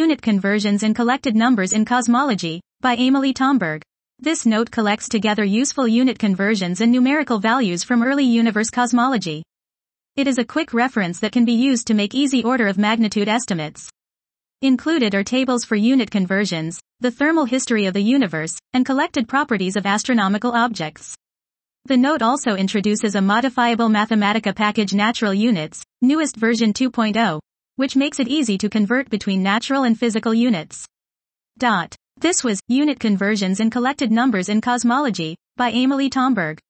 Unit Conversions and Collected Numbers in Cosmology, by Amalie Tomberg. This note collects together useful unit conversions and numerical values from early universe cosmology. It is a quick reference that can be used to make easy order of magnitude estimates. Included are tables for unit conversions, the thermal history of the universe, and collected properties of astronomical objects. The note also introduces a modifiable Mathematica package natural units, newest version 2.0, which makes it easy to convert between natural and physical units. This was Unit Conversions and Collected Numbers in Cosmology, by Amalie Tomberg.